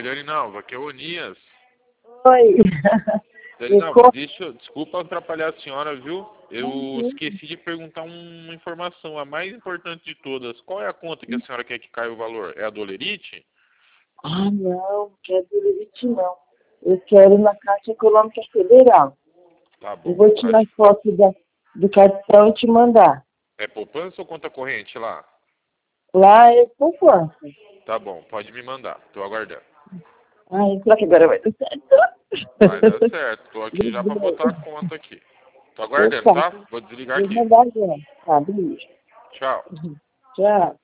Dani Nalva, aqui é o Onias. Oi. Dani Nalva, desculpa atrapalhar a senhora, viu? Eu esqueci de perguntar uma informação, a mais importante de todas. Qual é a conta que a senhora quer que caia o valor? É a do Olerite? Ah, não quero do Limite, não. Eu quero na Caixa Econômica Federal. Tá bom. Eu vou tirar foto do cartão e te mandar. É poupança ou conta corrente lá? Lá é poupança. Tá bom, pode me mandar. Tô aguardando. Ai, será que agora vai dar certo? Vai dar certo. Tô aqui já pra botar a conta aqui. Tô aguardando, Opa, tá? Vou desligar vou aqui. mandar já. Tá, beijo. Tchau. Tchau.